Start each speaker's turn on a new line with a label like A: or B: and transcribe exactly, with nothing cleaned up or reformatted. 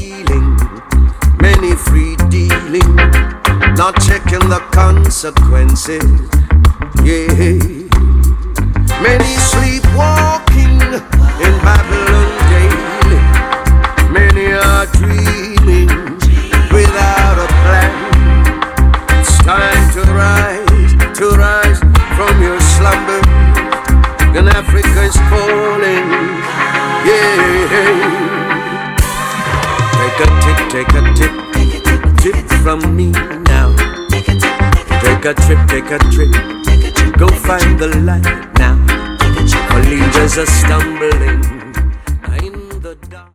A: stealing, many free dealing, not checking the consequences. Yeah, many sleepwalking in Babylon daily. Many are dreaming without a plan. It's time to rise, to rise from your slumber. And Africa is calling. Yeah. Take a tip, take a tip, tip from me now. Take a trip, take a trip, go find the light now. For leaders are stumbling.